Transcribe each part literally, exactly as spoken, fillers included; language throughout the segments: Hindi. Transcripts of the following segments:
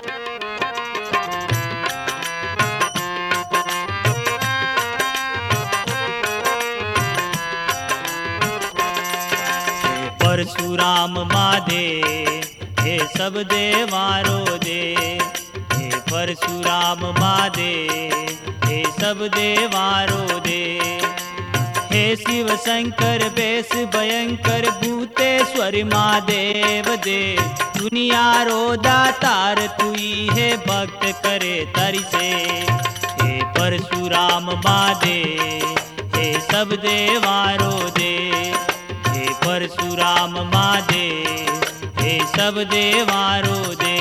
परशुराम मादे हे सब देवारो दे, हे परशुराम मादे हे सब देवारो दे। हे शिव शंकर बेस भयंकर भूतेश्वर महादेव दे, दुनिया रो दातार तुई है भक्त करे तरिसे। हे परशुराम मादे हे सब देवारो दे, हे परशुराम मादे हे सब देवारो दे।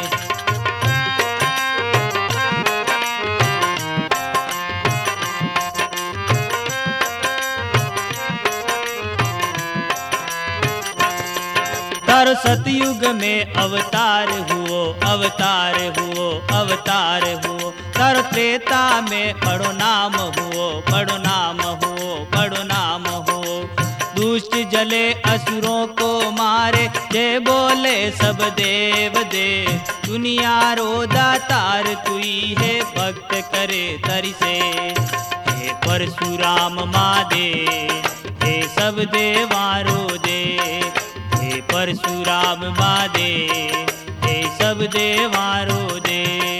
तारो सतयुग में अवतार हुओ, अवतार हुओ, अवतार हुओ। तारो त्रेता में बड़ो नाम हुओ, बड़ो नाम हुओ, बड़ो नाम हुओ। दुष्ट जले असुरों को मारे, जय बोले सब देव दे, दुनिया रो दातार तुई है भक्त करे तरिसे। हे परशुराम मादे हे सब देवारो दे, हे परशुराम मादे हे सब देवारो दे।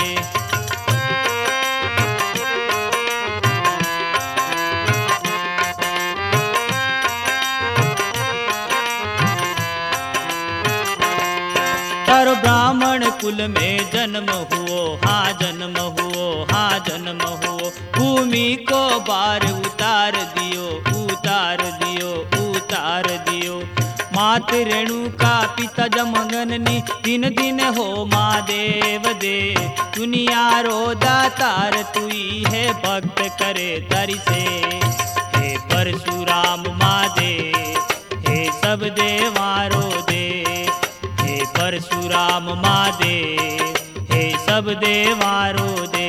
तारो ब्राह्मण कुल में जन्म हुओ, हाँ जन्म हुओ, हाँ जन्म हुओ। भूमि को बार उतार दियो, उतार दियो, उतार दियो। मात रेणु का पिता जमगननी दिन दिन हो महादेव दे, दुनिया रो दातार तुई है भक्त करे तरिसे। हे परशुराम मादे हे सब देवारो दे, हे परशुराम मादे हे सब देवारो दे।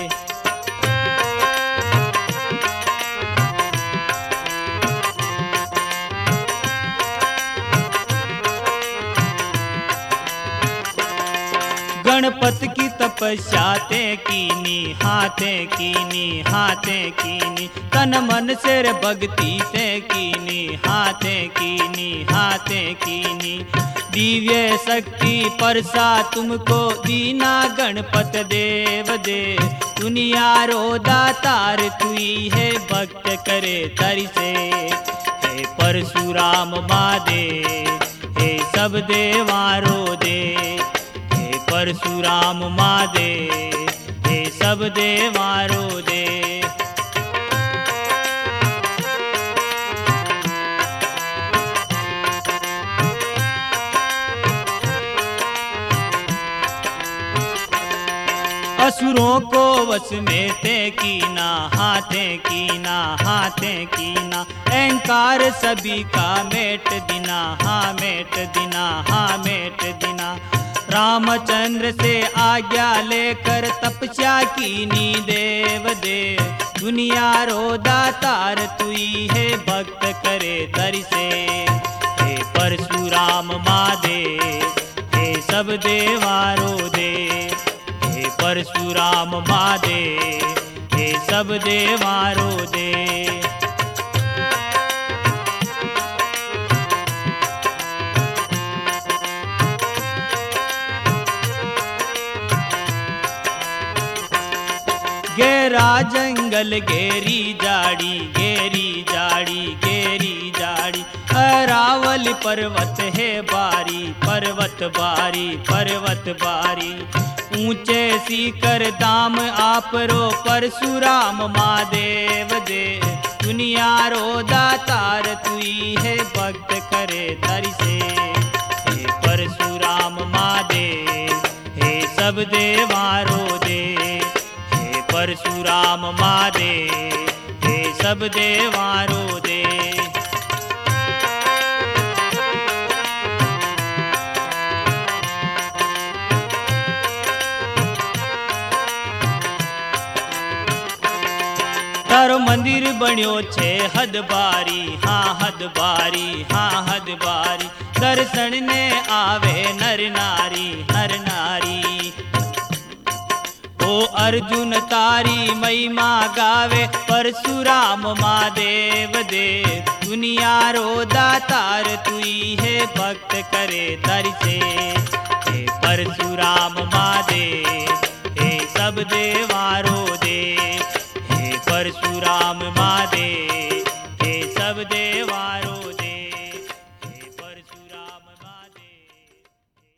गणपत की तपस्या ते कीनी, हाथे कीनी, हाथे कीनी। तन मन सिर भक्ति ते कीनी, हाथे कीनी, हाथे कीनी। दिव्य शक्ति परसा तुमको दीना गणपत देव दे, दुनिया रो दातार तुई है भक्त करे तरिसे। हे परशुराम मादे हे सब देवारो दे, परशुराम मादे हे सब देवारो दे। असुरों को वश में ते कीना, हाथे कीना, हाथे कीना। अहंकार सभी का मेट दिना, हाँ मेट दिना, हाँ मेट दिना। रामचंद्र से आज्ञा लेकर तपस्या कीनी देव दे, दुनिया रो दातार तुई है भक्त करे तरिसे। हे परशुराम मादे हे सब देवारो दे, हे परशुराम मादे हे सब देवारो दे। गेरा जंगल गेरी जाड़ी, गेरी जाड़ी, गेरी जाड़ी। अरावल पर्वत है बारी, पर्वत बारी, पर्वत बारी। ऊंचे सीकर दाम आप रो परशुराम महादेव दे, दुनिया रो दातार तुई है भक्त करे तरिसे। हे परशुराम मादे हे सब देवारो दे, परशुराम मादे हे सब देवारो दे। तारो मंदिर बन्यो छे हद बारी, हाँ हद बारी, हाँ हद बारी। दर्शन ने आवे नर नारी, नर नारी। अर्जुन तारी महिमा गावे परशुराम महादेव देव दुनिया रो दातार तुई है भक्त करे दर से हे परशुराम महादेव हे सब देवारो देव हे परशुराम महादेव